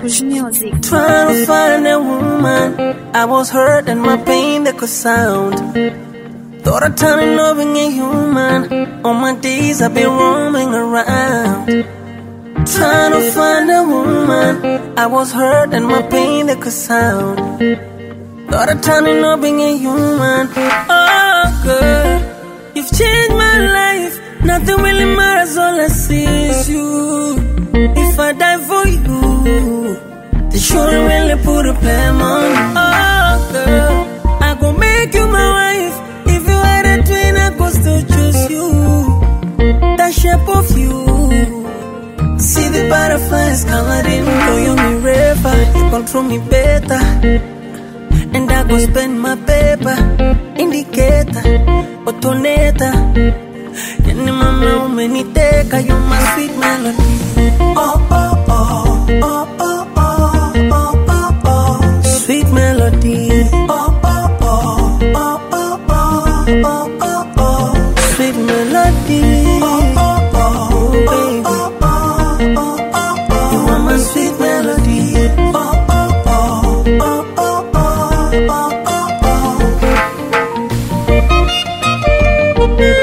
Rouge Music. Trying to find a woman, I was hurt and my pain that could sound. Thought of turning loving a human. All my days I've been roaming around. Trying to find a woman, I was hurt and my pain that could sound. Thought of turning loving a human. Oh girl, you've changed my life. Nothing really matters, all I see is you. If I die for you, they shouldn't really put a plan on you. Oh girl, I gon' make you my wife. If you had a twin, I could still choose you. That shape of you, see the butterflies coloring. Though you me river, you control me better. And I go spend my paper, indicator, otoneta. Yani mama umeniteka, you my sweet melody. Oh oh oh, oh oh oh, oh oh oh, sweet melody. Oh oh oh, oh oh oh, oh oh oh, sweet melody. Oh oh oh, baby. Oh oh oh, oh you are my sweet melody. Oh oh oh, oh oh oh, oh oh oh.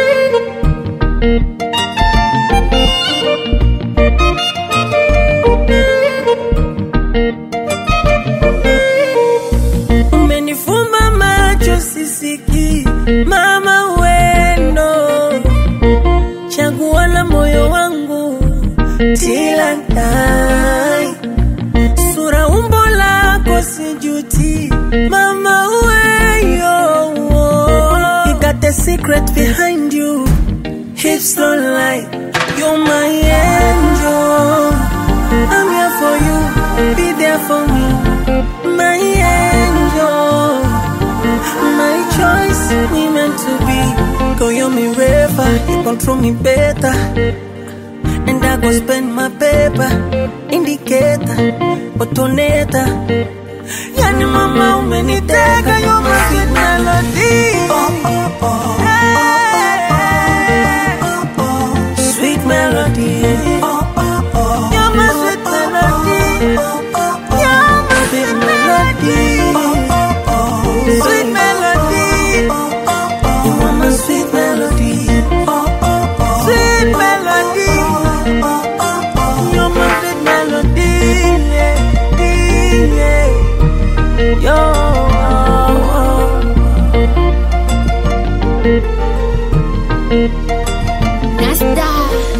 Umenifumba macho sisiki, mama wendo, chagua la moyo wangu till I die. Sura umbo lako sijuti, mama weyo. You got the secret behind you, hips don't lie. You're my angel, I'm here for you, be there for me. My angel, my choice, we meant to be. Go you me river, you control me better. And I go spend my paper, indicator, otoneta. Yani mama umeniteka, you're my sweet melody. Oh oh oh, hey, oh oh oh, sweet melody. Oh oh oh, you're my sweet melody. Oh oh oh, you're my sweet melody. Oh oh oh, sweet melody. Oh oh oh, you are my sweet melody. Oh oh oh, sweet melody. Oh oh oh, you're my sweet melody. Yeah, yeah. Yo. Nasdaq.